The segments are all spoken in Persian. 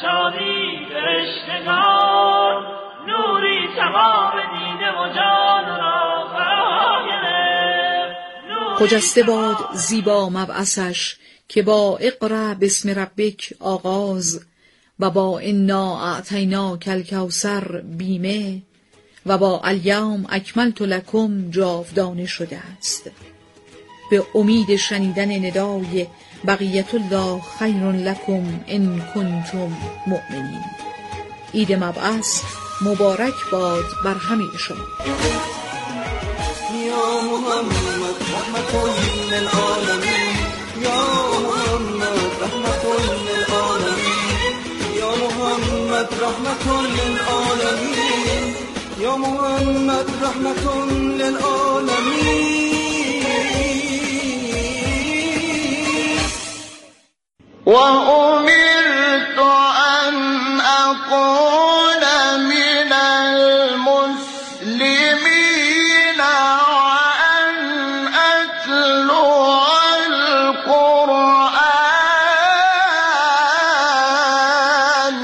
شادی فرشتگان نوری تمام دیده و جان را فرا گرفت. خجسته باد زیبا مبعثش که با اقرأ بسم ربک آغاز و با انا اعطیناک الکوثر بیمه و با الیوم اکملت لکم جاودانه شده است. به امید شنیدن ندای بقیت الله خیر لکم ان کنتم مؤمنین. عید مبعث مبارک باد بر همه شما. یا محمد رحمت للعالمین، یا محمد رحمت للعالمین، یا محمد رحمت للعالمین، یا محمد رحمت للعالمین. و امرت ان اقول من المسلمین و ان اتلو القرآن.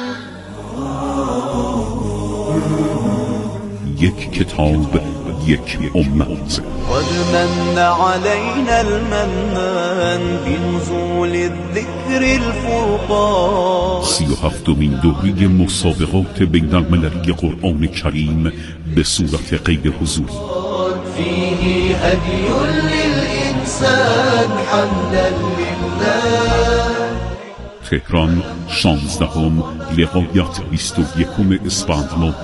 یک کتاب، یک امت. قد من علينا المنان بنزول الذكر الفرقان. 37مین دوره مسابقات بین المللی قرآن کریم به صورت غیر حضوری. فيه هدي للإنسان حمدا لله. تهران 16 لغایت 21 اسفند ماه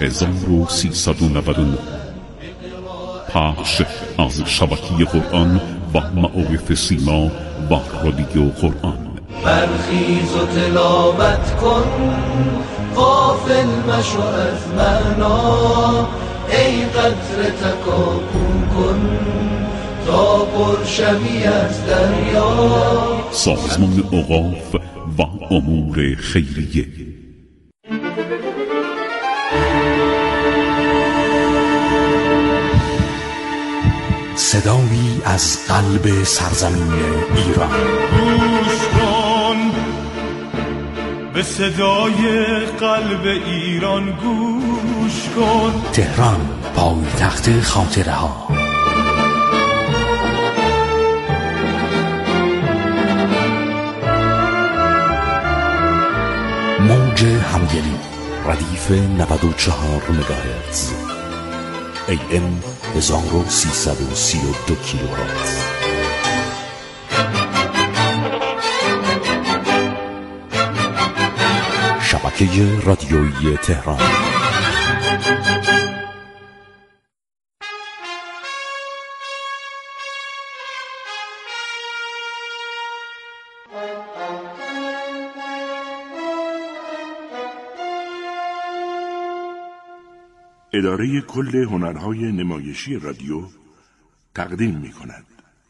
1399. پخش از شبکه قرآن و معارف سیما و رادیو قرآن. برخیز و تلاوت کن، غافل مشو از معنا، ای قطره تکاپو کن تا پر شوی از دریا. سازمان اوقاف و امور خیریه. صدایی از قلب سرزمین ایران. گوش کن به صدای قلب ایران، گوش کن. تهران، پایتخت خاطره ها. موج همگلی ردیف 94 مگاهرتز، AM 1332 کیلوهرتز. شبکه رادیویی تهران. اداره کل هنرهای نمایشی رادیو تقدیم می کند.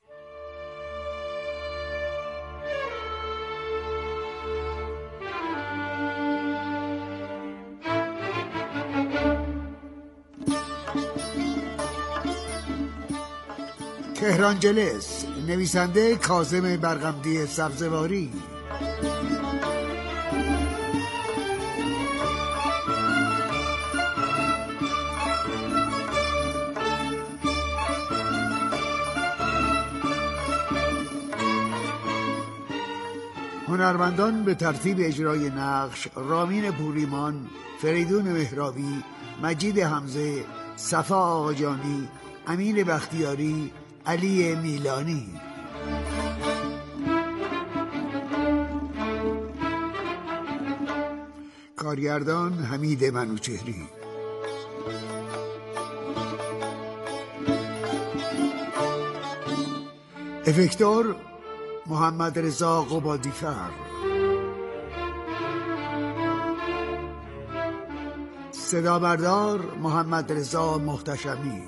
تهرانجلس، نویسنده کاظم برغمدی سبزواری. هنرمندان به ترتیب اجرای نقش: رامین پوریمان، فریدون مهرابی، مجید حمزه، صفا آقاجانی، امین بختیاری، علی میلانی. کارگردان حمید منوچهری. افکتور محمد رضا قبادیفر. صدا بردار محمد رضا محتشمی.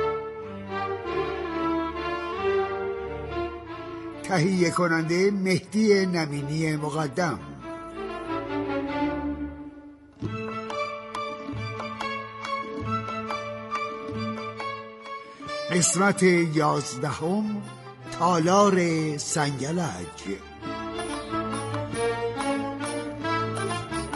تهیه کننده مهدی نمینی مقدم. قسمت 11، تالار سنگلج.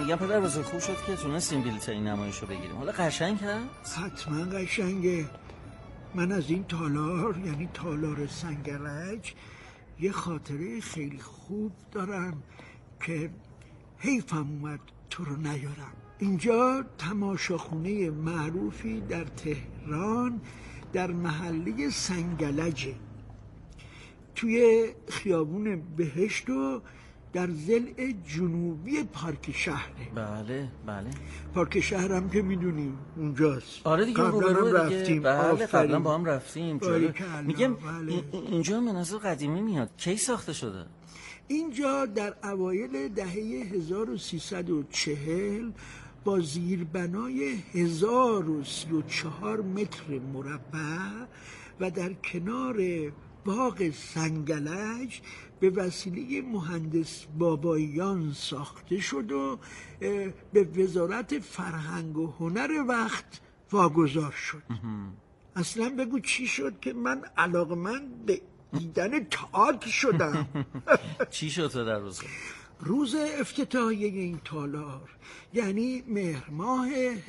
میگم پدر بزرگ خوب شد که تونستیم بلیط این نمایش رو بگیریم. حالا قشنگ هست؟ حتما قشنگه. من از این تالار، یعنی تالار سنگرج، یه خاطره خیلی خوب دارم که حیفم اومد تو رو نیارم. اینجا تماشاخونه معروفی در تهران در محله سنگلجه، توی خیابون بهشت و در ضلع جنوبی پارک شهره. بله بله. پارک شهرم که میدونیم اونجاست. آره دیگه، قبلا رفتیم. بله قبلا با هم رفتیم. میگم بله. اینجا مناظر قدیمی میاد. کی ساخته شده؟ اینجا در اوایل دهه 1340 با زیربنای 1034 متر مربع و در کنار باغ سنگلج به وسیله مهندس باباییان ساخته شد و به وزارت فرهنگ و هنر وقت واگذار شد. اصلا بگو چی شد که من علاقمند به دیدن تئاتر شدم. چی شد در روز افتتاحیه این تالار، یعنی مهر ماه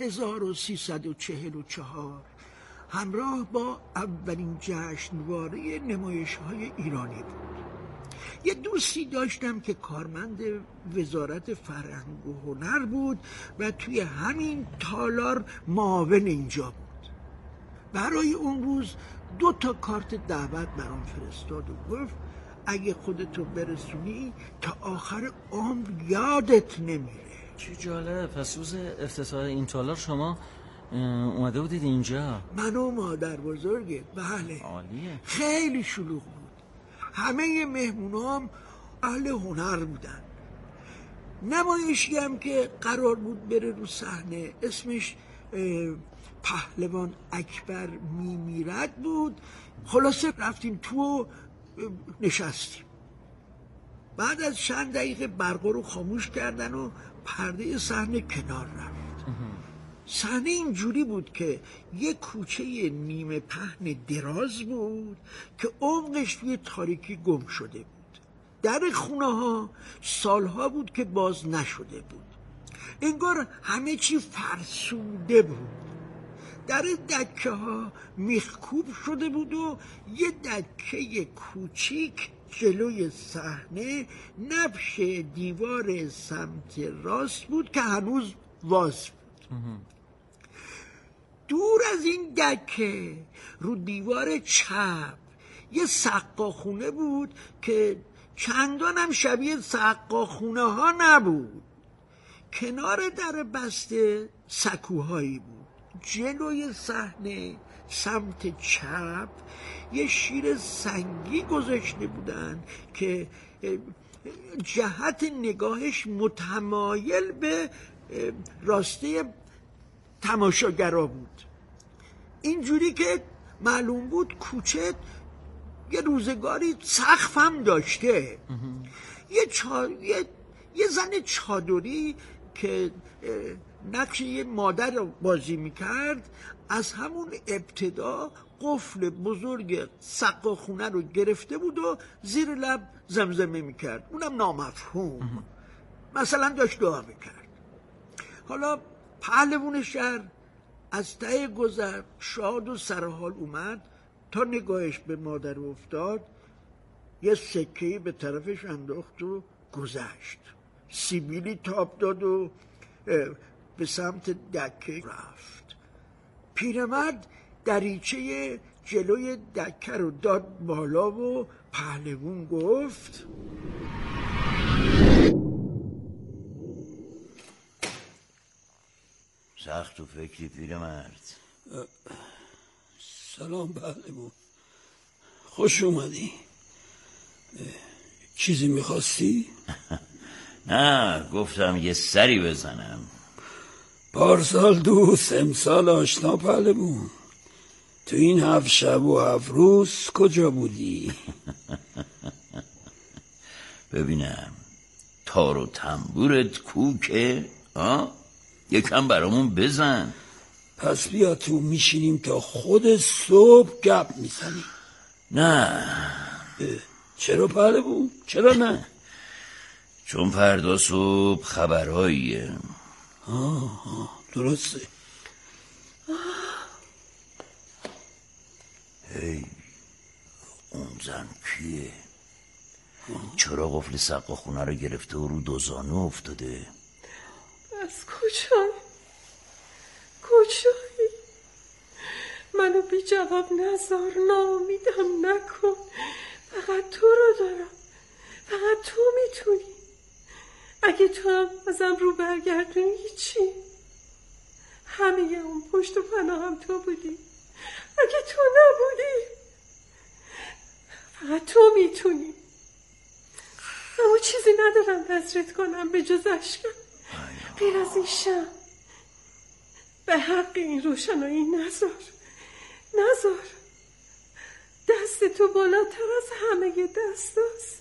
1344، همراه با اولین جشنواره نمایش‌های ایرانی بود. یه دوستی داشتم که کارمند وزارت فرهنگ و هنر بود و توی همین تالار معاون اینجا بود. برای اون روز 2 کارت دعوت برام فرستاد و گفت اگه خودتو برسونی تا آخر عمر یادت نمیره. چه جالب. پس روز افتتاح این تالار شما اومده بودید اینجا؟ من و مادر بزرگه. بله. عالیه. خیلی شلوغ بود. همه مهمونام اهل هنر بودن. نمایشی هم که قرار بود بره رو صحنه اسمش پهلوان اکبر میمیرد بود. خلاصه رفتیم تو و نشستیم. بعد از چند دقیقه برقا رو خاموش کردن و پرده صحنه کنار رفت. صحنه اینجوری بود که یه کوچه نیمه پهن دراز بود که عمقش توی تاریکی گم شده بود. در خونه ها سالها بود که باز نشده بود. انگار همه چی فرسوده بود. در دکه ها میخکوب شده بود و یه دکه کوچیک جلوی صحنه نبش دیوار سمت راست بود که هنوز واز بود. دور از این دکه رو دیوار چپ یه سقاخونه بود که چندان هم شبیه سقاخونه ها نبود. کنار در بسته سکوهایی بود. جلوی صحنه سمت چپ یه شیر سنگی گذاشته بودن که جهت نگاهش متمایل به راسته تماشاگرا بود. اینجوری که معلوم بود کوچه یه روزگاری سقف هم داشته. یه زن چادری که نقش یه مادر رو بازی میکرد از همون ابتدا قفل بزرگ سقاخونه رو گرفته بود و زیر لب زمزمه میکرد، اونم نامفهوم. مثلا داشت دعا میکرد. حالا پهلوون شهر از ته گذر شاد و سرحال اومد تا نگاهش به مادر افتاد، یه سکه‌ای به طرفش انداخت و گذشت. سیبیلی تاب داد و به سمت دکه رفت. پیرمرد دریچه جلوی دکه رو داد بالا و پهلوون گفت سخت و فکری پیرمرد. سلام پهلوون، خوش اومدی. چیزی میخواستی؟ نه، گفتم یه سری بزنم. پارسال دوست امسال آشنا پهلوون. تو این 7 شب و 7 روز کجا بودی؟ ببینم تار و تنبورت کوکه؟ یکم برامون بزن. پس بیا تو میشینیم تا خود صبح گپ میزنیم. نه. چرا پهلوون؟ چرا نه؟ چون فردا صبح خبراییه. درسته. هی اون زن کیه؟ چرا قفل سقا خونه رو گرفته و رو دو زانو افتاده؟ از کجایی؟ منو بی جواب نذار، ناامیدم نکن. فقط تو رو دارم، فقط تو میتونی. اگه تو هم ازم رو برگردونی چی؟ همه اون پشت و پناهم تو بودی. اگه تو نبودی فقط تو میتونی. اما چیزی ندارم نظرت کنم به جز عشقم. غیر از این شم به حق این روشنایی نذار. دست تو بالاتر از همه دست هست.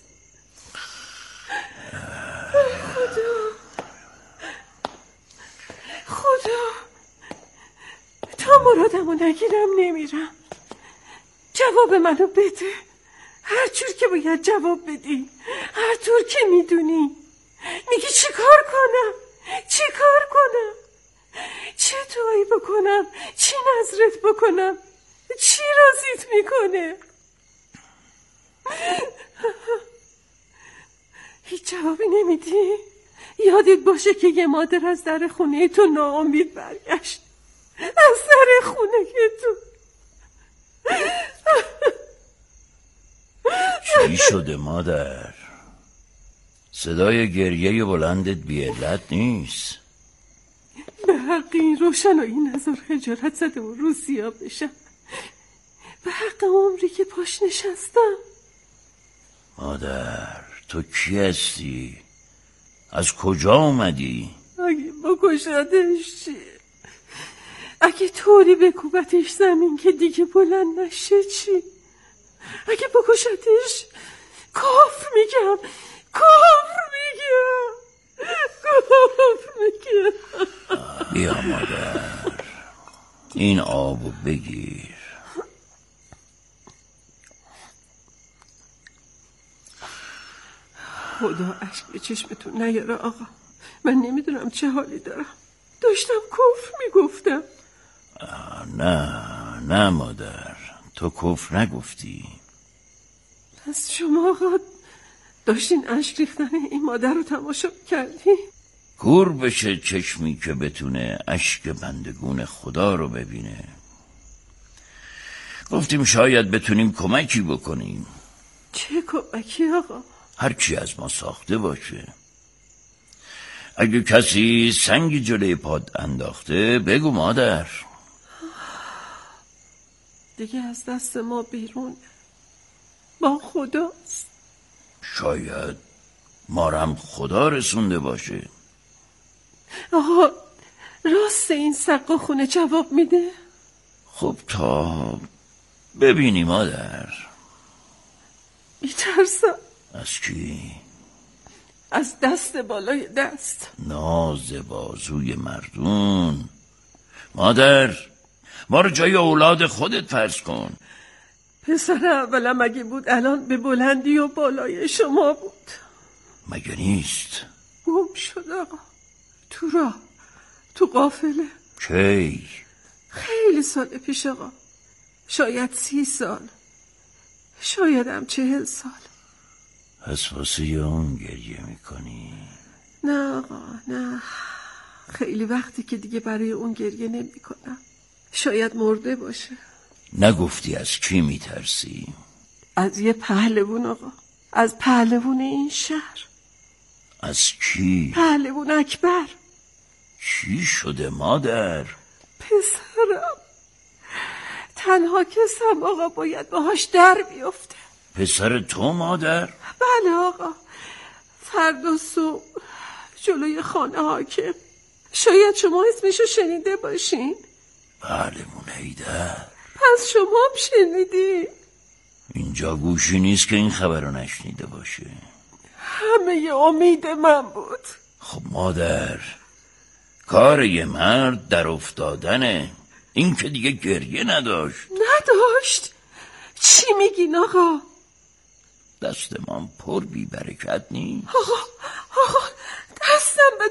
خدا تا مرادمو نگیرم نمیرم. جواب منو بده، هر جور که باید جواب بدی، هر طور که میدونی. میگی چی کار کنم؟ چه دعایی بکنم؟ چی نظرت بکنم؟ چی راضیت میکنه؟ هیچ جوابی نمیدی؟ یادت باشه که یه مادر از در خونه تو ناامید برگشت، از در خونه تو. چی شده مادر؟ صدای گریه بلندت بی علت نیست. به حق این روشنایی نذار خجالت زده و روسیا بشم. به حق عمری که پاش نشستم. مادر تو کی هستی؟ از کجا اومدی؟ اگه بکشتش چی؟ اگه طوری بکوبتش زمین که دیگه بلند نشه چی؟ اگه بکشتش کافر میگم. بیا مادر این آبو بگیر. خدا اشک به چشمتون نیاره آقا. من نمیدونم چه حالی دارم. داشتم کفر میگفتم. نه مادر تو کفر نگفتی. پس شما آقا داشتین اشک ریختن این مادر رو تماشا کردی؟ کور بشه چشمی که بتونه اشک بندگون خدا رو ببینه. گفتیم شاید بتونیم کمکی بکنیم. چه کمکی آقا؟ هرچی از ما ساخته باشه. اگه کسی سنگی جلوی پاد انداخته بگو مادر. دیگه از دست ما بیرون با خداست. شاید مارم خدا رسونده باشه. آقا راست این سقا خونه جواب میده؟ خب تا ببینی مادر. میترسم. از کی؟ از دست بالای دست. ناز بازوی مردون. مادر ما رو جای اولاد خودت فرض کن. پسر اولم اگه بود الان به بلندی و بالای شما بود. مگه نیست؟ گم شد آقا تو راه، تو قافله. کی؟ خیلی سال پیش آقا. شاید 30 سال، شایدم 40 سال. پس واسه اون گریه میکنی؟ نه آقا نه، خیلی وقتی که دیگه برای اون گریه نمی کنم. شاید مرده باشه. نگفتی از کی میترسی؟ از یه پهلوون آقا، از پهلوون این شهر. از کی؟ پهلوون اکبر. چی شده مادر؟ پسرم تنها کسم آقا، باید باهاش در بیفته. پسر تو مادر؟ بله آقا، فردا صبح جلوی خانه حاکم. شاید شما اسمشو شنیده باشین. بله منیدر. پس شما هم شنیدی؟ اینجا گوشی نیست که این خبر رو نشنیده باشه. همه امید من بود. خب مادر کار یه مرد در افتادنه. این که دیگه گریه نداشت. نداشت؟ چی میگین آقا؟ دست من پر بی برکت نیست. آقا دستم به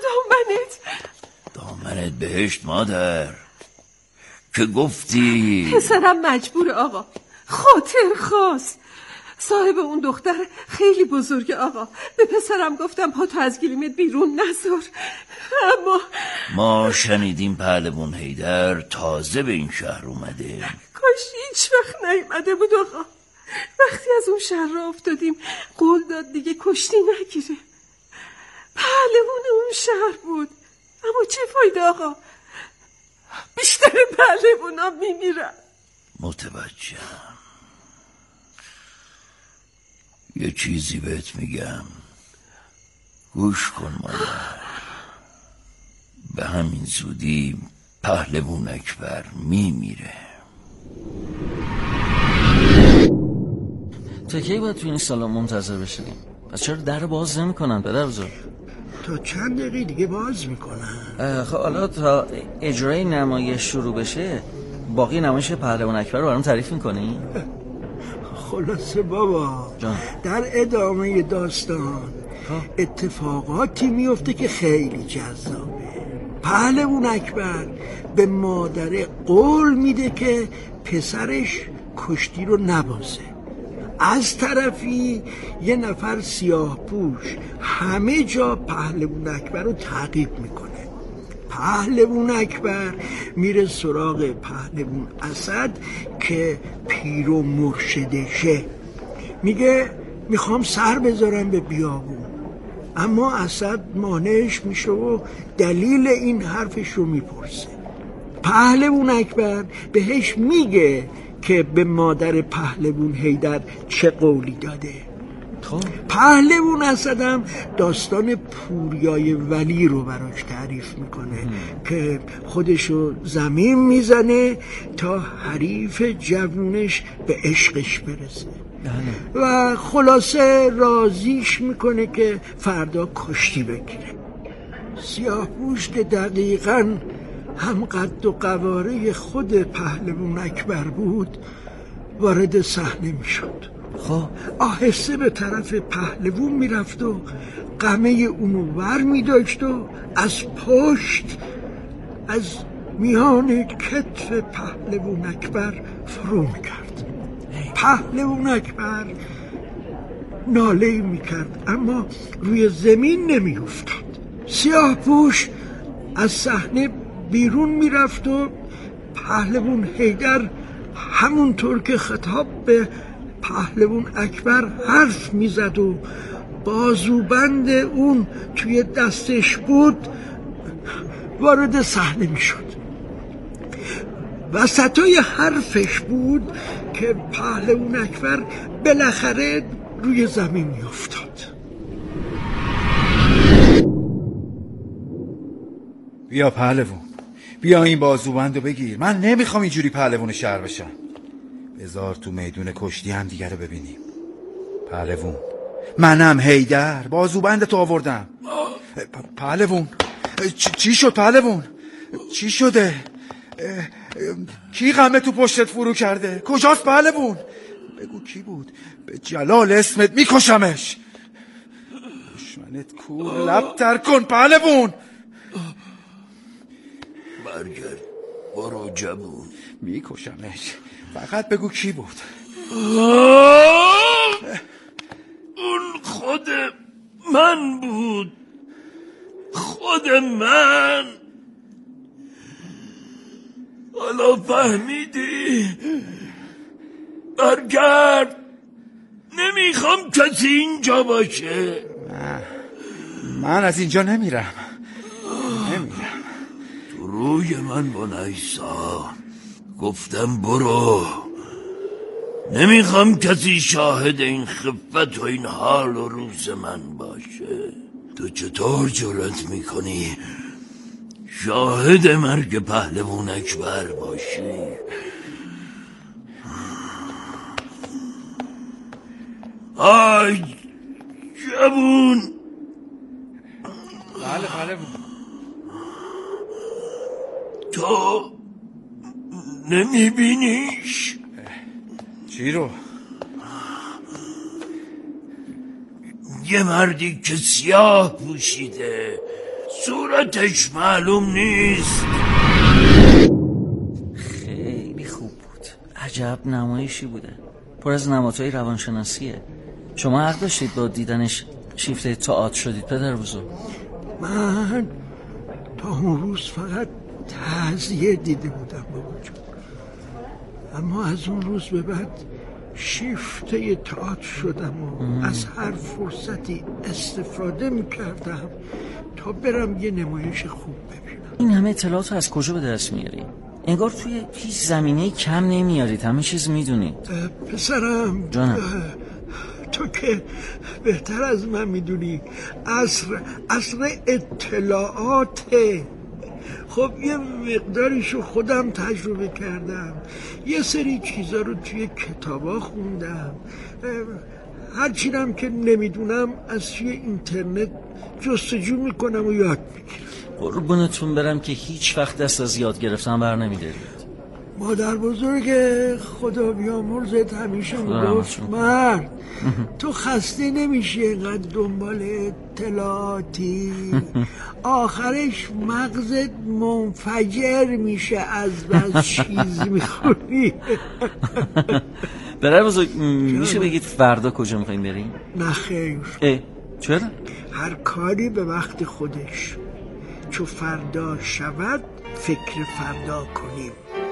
دامنت بهشت مادر که گفتی پسرم مجبور آقا، خاطر خواست. صاحب اون دختر خیلی بزرگه آقا. به پسرم گفتم پاتو از گلیمت بیرون نذار، اما ما شنیدیم پهلوان حیدر تازه به این شهر اومده. کاش هیچ وقت نیومده بود آقا. وقتی از اون شهر را افتادیم قول داد دیگه کشتی نگیره. پهلوان اون شهر بود، اما چه فایده آقا؟ بیشتر پهلوانا میمیرن. متوجهم. یه چیزی بهت میگم، گوش کن مادر. به همین زودی پهلوان اکبر میمیره. تا کی باید تو این سالن منتظر بشیم؟ پس چرا در باز نمی کنن پدر بزرگ؟ تا چند دقیقه دیگه باز میکنن. خب حالا تا اجرای نمایش شروع بشه باقی نمایش پهلوان اکبر رو برام تعریف میکنی؟ خلاصه بابا جان. در ادامه داستان اتفاقاتی میفته که خیلی جذابه. پهلوان اکبر به مادر قول میده که پسرش کشتی رو نبازه. از طرفی یه نفر سیاه پوش همه جا پهلوان اکبر رو تعقیب میکنه. پهلوان اکبر میره سراغ پهلوان اسد که پیر و مرشدشه. میگه میخوام سر بذارم به بیابون، اما اسد مانعش میشه و دلیل این حرفش رو میپرسه. پهلوان اکبر بهش میگه که به مادر پهلوان حیدر چه قولی داده. پهلوان اسدم داستان پوریای ولی رو براش تعریف میکنه که خودشو زمین میزنه تا حریف جوونش به عشقش برسه و خلاصه راضیش میکنه که فردا کشتی بگیره. سیاه‌پوش که دقیقاً هم قد و قواره خود پهلوان اکبر بود وارد صحنه میشد. آهسته به طرف پهلوان میرفت و قمه اونو ور میداشت و از پشت از میان کتف پهلوان اکبر فرو میکرد. پهلوان اکبر ناله میکرد اما روی زمین نمیافتاد. سیاه پوش از صحنه بیرون میرفت و پهلوان حیدر همونطور که خطاب به پهلوان اکبر حرف میزد و بازوبند اون توی دستش بود وارد صحنه میشد. وسطای حرفش بود که پهلوان اکبر بالاخره روی زمین میافتاد. بیا پهلوان، بیا این بازوبندو بگیر. من نمیخوام اینجوری پهلوان شهر بشم. بذار تو میدون کشتی هم دیگه رو ببینیم. پهلوان، منم حیدر، بازوبندتو آوردم. پهلوان، چی شد پهلوان؟ چی شده؟ کی غمه تو پشتت فرو کرده؟ کجاست پهلوان؟ بگو کی بود؟ به جلال اسمت میکشمش. دشمنت کور لب تر کن پهلوان. برگرد برو جوون. میکشمش، فقط بگو کی بود. اون خود من بود، خود من. حالا فهمیدی؟ برگرد، نمیخوام کسی اینجا باشه. من از اینجا نمیرم. تو روی من بنایسا، گفتم برو. نمیخوام کسی شاهد این خفت و این حال و روز من باشه. تو چطور جرأت میکنی شاهد مرگ پهلوان اکبر باشی؟ آی جوون. بله پهلوان. تو نمیبینیش؟ چی رو؟ یه مردی که سیاه پوشیده، صورتش معلوم نیست. خیلی خوب بود. عجب نمایشی بوده، پر از نمادهای روانشناسیه. شما حق داشتید با دیدنش شیفته تئاتر شدید پدر بزرگ. من تا اون روز فقط تعزیه دیده بودم بابا جون، اما از اون روز به بعد شیفته تئاتر شدم و از هر فرصتی استفاده میکردم تا برم یه نمایش خوب ببینم. این همه اطلاعات از کجا به دست میاری؟ انگار توی هیچ زمینه‌ای کم نمیارید، همه چیز میدونید. پسرم جانم، تو که بهتر از من میدونی عصر اطلاعاته. خب یه مقداریشو خودم تجربه کردم، یه سری چیزا رو توی کتابا خوندم، هرچیرم که نمیدونم از توی اینترنت جستجو میکنم و یاد میگیرم. قربونتون برم که هیچ وقت دست از یاد گرفتن بر نمیدارید. مادر بزرگ خدا بیامرزت همیشه میگفت مرد تو خسته نمیشی اینقدر دنبال اطلاعاتی، آخرش مغزت منفجر میشه از بس چیز میخونی. برای بزرگ میشه بگید فردا کجا میخواییم بریم؟ نه خیر. چرا؟ هر کاری به وقت خودش، چو فردا شود فکر فردا کنیم.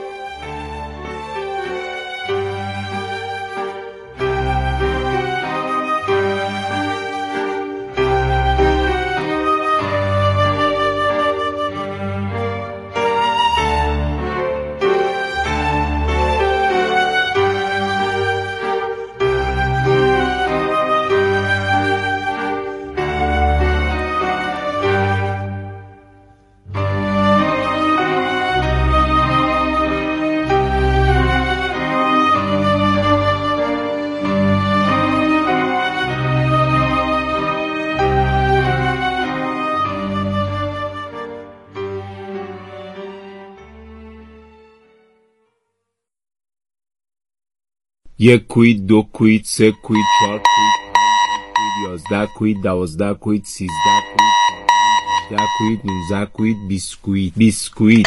یک کوید، دو کوید، سه کوید، چهار کوید، 11 کوید، 12 کوید، 13 کوید، 18 کوید، 19 کوید، 20 کوید.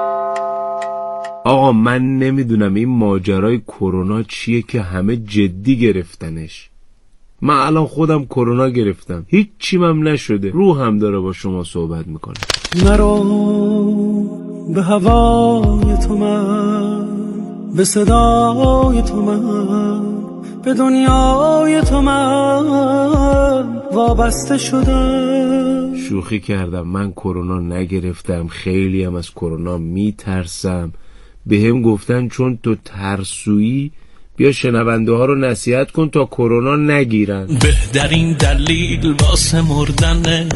آقا من نمیدونم این ماجرای کرونا چیه که همه جدی گرفتنش. من الان خودم کرونا گرفتم، هیچ چیم هم نشده، روحم داره با شما صحبت میکنه. مرا به هوای تو من، به صدای تو من، به دنیای تو من وابسته شدم. شوخی کردم، من کرونا نگرفتم، خیلی هم از کرونا میترسم. به هم گفتن چون تو ترسویی بیا شنونده ها رو نصیحت کن تا کرونا نگیرن. بهترین دلیل واسه مردنه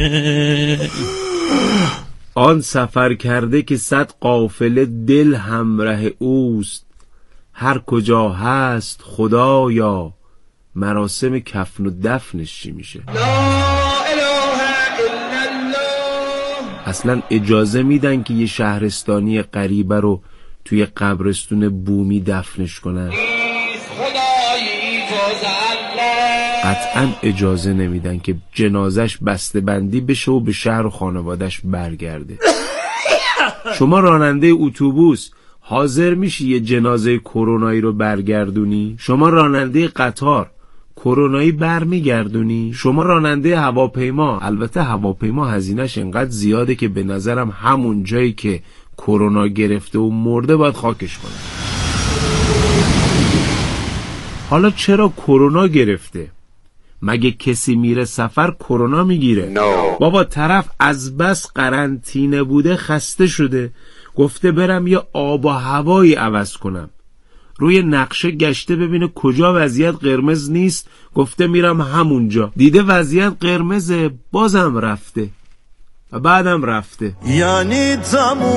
آن سفر کرده که 100 قافله دل همراه اوست. هر کجا هست خدایا مراسم کفن و دفنش چی میشه؟ لا اله الا الله. اصلا اجازه میدن که یه شهرستانی غریبه رو توی قبرستون بومی دفنش کنن؟ قطعا اجازه نمیدن که جنازش بسته بندی بشه و به شهر و خانوادش برگرده. شما راننده اتوبوس حاضر میشی یه جنازه کرونایی رو برگردونی؟ شما راننده قطار کرونایی برمیگردونی؟ شما راننده هواپیما، البته هواپیما هزینه‌اش انقدر زیاده که به نظرم همون جایی که کرونا گرفته و مرده باید خاکش کنه. حالا چرا کرونا گرفته؟ مگه کسی میره سفر کرونا میگیره؟ بابا طرف از بس قرنطینه بوده خسته شده، گفته برم یه آب و هوایی عوض کنم. روی نقشه گشته ببینه کجا وضعیت قرمز نیست، گفته میرم همونجا. دیده وضعیت قرمزه، بازم رفته و بعدم رفته. یعنی تموم.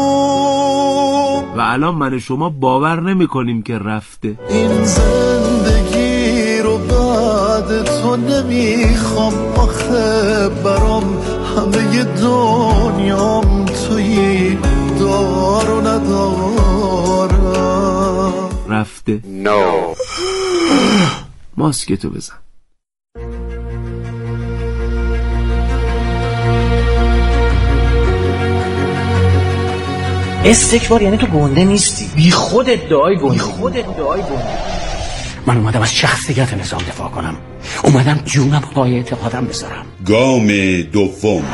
و الان من شما باور نمی کنیم که رفته. این زندگی رو بعد تو نمیخوام، آخه برام همه دنیام توی دار و ندارم. رفته. ماسکتو بزن. استکبار یعنی تو گنده نیستی، بی خود ادعای گنده. من اومدم از شخصیت نظام دفاع کنم، اومدم جونم پای اعتقادم بذارم. گام دوم،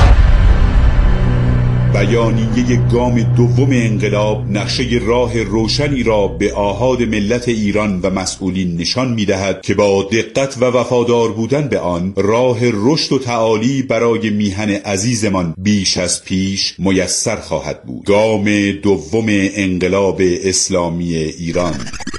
بیانیه گام دوم انقلاب نقشه راه روشنی را به آحاد ملت ایران و مسئولین نشان می‌دهد که با دقت و وفادار بودن به آن راه رشد و تعالی برای میهن عزیزمان بیش از پیش میسر خواهد بود. گام دوم انقلاب اسلامی ایران.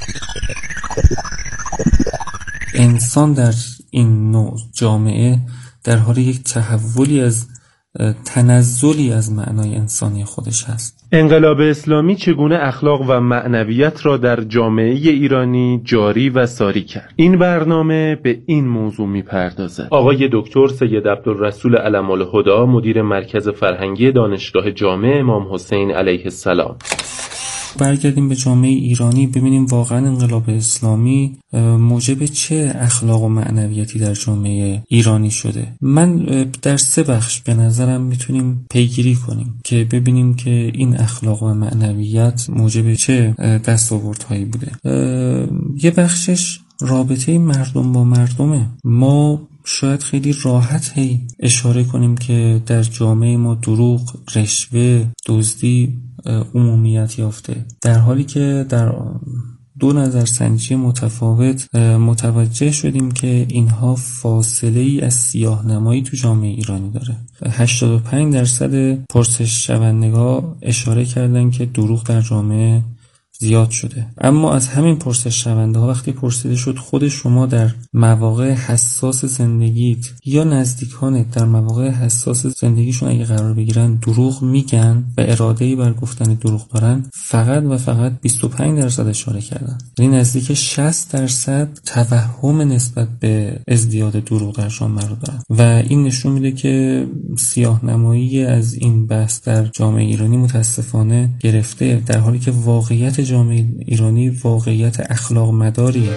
انسان در این نوع جامعه در حال یک تحولی از تنزلی از معنای انسانی خودش هست. انقلاب اسلامی چگونه اخلاق و معنویت را در جامعه ایرانی جاری و ساری کرد؟ این برنامه به این موضوع می‌پردازد. آقای دکتر سید عبدالرسول علم الهدی، مدیر مرکز فرهنگی دانشگاه جامع امام حسین علیه السلام. برگردیم به جامعه ایرانی ببینیم واقعا انقلاب اسلامی موجب چه اخلاق و معنویتی در جامعه ایرانی شده. من در 3 بخش به نظرم میتونیم پیگیری کنیم که ببینیم که این اخلاق و معنویت موجب چه دستاوردهایی بوده. یه بخشش رابطه مردم با مردمه. ما شاید خیلی راحت اشاره کنیم که در جامعه ما دروغ، رشوه، دزدی عمومیت یافته، در حالی که در 2 نظرسنجی متفاوت متوجه شدیم که اینها فاصله ای از سیاه نمایی تو جامعه ایرانی داره. 85% پرسش شوندگان اشاره کردن که دروغ در جامعه زیاد شده. اما از همین پرسش شونده ها وقتی پرسیده شد خود شما در مواقع حساس زندگیت یا نزدیکانت در مواقع حساس زندگیشون اگه قرار بگیرن دروغ میگن و اراده‌ای بر گفتن دروغ دارن، فقط و فقط 25% اشاره کردن. یعنی نزدیک 60% توهم نسبت به ازدیاد دروغ در جامعه رو دارن و این نشون میده که سیاه نمایی از این بحث در جامعه ایرانی متاسفانه گرفته، در حالی که واقعیت جامعه ایرانی واقعیت اخلاق مداریه.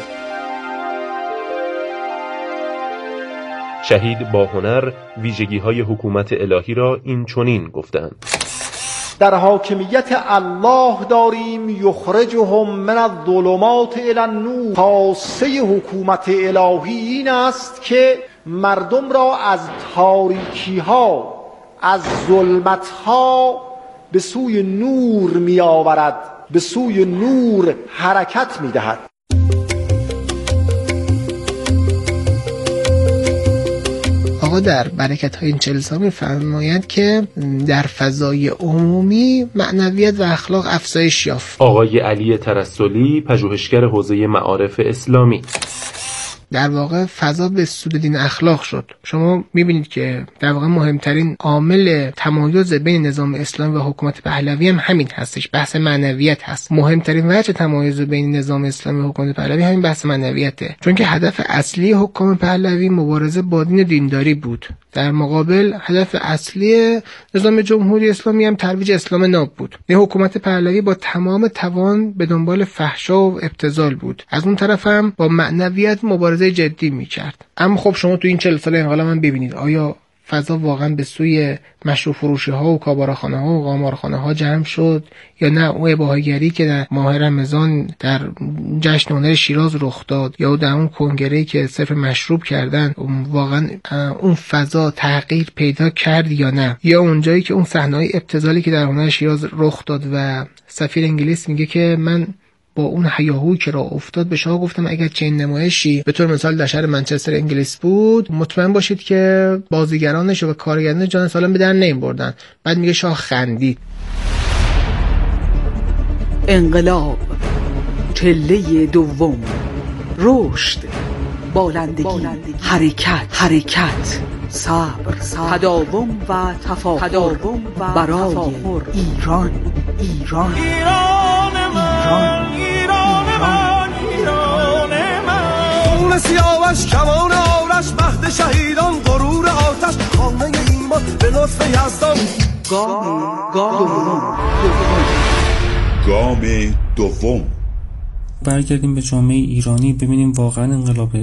شهید با هنر ویژگی‌های حکومت الهی را این چنین گفتند: در حاکمیت الله داریم یخرجهم من الظلمات الی النور. خاصه حکومت الهی این است که مردم را از تاریکی ها، از ظلمت ها به سوی نور می آورد، به سوی نور حرکت می دهد. آقا در برکت های این 40 سال می‌فرمایند که در فضای عمومی معنویت و اخلاق افزایش یافت. آقای علی ترسلی، پژوهشگر حوزه معارف اسلامی: در واقع فضا به سود دین اخلاق شد. شما میبینید که در واقع مهمترین عامل تمایز بین نظام اسلامی و حکومت پهلوی هم همین هستش، بحث معنویت هست. مهمترین وجه تمایز بین نظام اسلامی و حکومت پهلوی همین بحث معنویته، چون که هدف اصلی حکام پهلوی مبارزه با دین و دینداری بود. در مقابل هدف اصلی نظام جمهوری اسلامی هم ترویج اسلام ناب بود. این حکومت پهلوی با تمام توان به دنبال فحشا و ابتذال بود، از اون طرف هم با معنویت مبارزه جدی می‌کرد. اما خب شما تو این 40 سال انقلاب هم ببینید آیا فضا واقعا به سوی مشروب فروشی ها و کاباراخانه ها و قمارخانه ها جمع شد یا نه اون اباهه‌گری که در ماه رمضان در جشن هنر شیراز رخ داد یا در اون کنگره‌ای که صرف مشروب کردن واقعا اون فضا تغییر پیدا کرد یا نه، یا اونجایی که اون صحنه‌های ابتذالی که در هنر شیراز رخ داد و سفیر انگلیس میگه که من با اون هیاهویی که راه افتاد به شما گفتم اگر چنین نمایشی به طور مثال در شهر منچستر انگلیس بود مطمئن باشید که بازیگرانش و کارگردانش جان سالم به در نمی‌بردن. بعد میگه شاه خندید. انقلاب، چله دوم، رشد، بالندگی، حرکت، صبر، تداوم و تفاخر برای ایران. خون سیاوش کمان آرش مهد شهیدان غرور آتش خانه ایمان به لطف یزدان. گام دوم. برگردیم به جامعه ایرانی ببینیم واقعا انقلاب